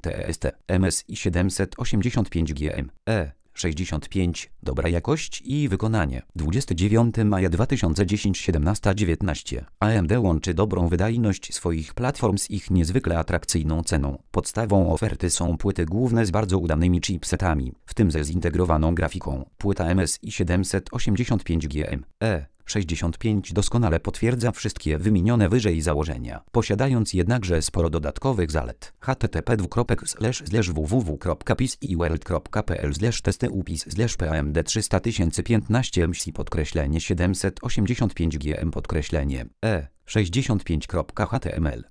TST MSI 785 GM 65. Dobra jakość i wykonanie. 29 maja 2010 17:19. AMD łączy dobrą wydajność swoich platform z ich niezwykle atrakcyjną ceną. Podstawą oferty są płyty główne z bardzo udanymi chipsetami, w tym ze zintegrowaną grafiką. Płyta MSI 785 GM 65 doskonale potwierdza wszystkie wymienione wyżej założenia, posiadając jednakże sporo dodatkowych zalet. http://www.pisiworld.pl/testy upis/PAMD 300015 MSI_785 GM 65.html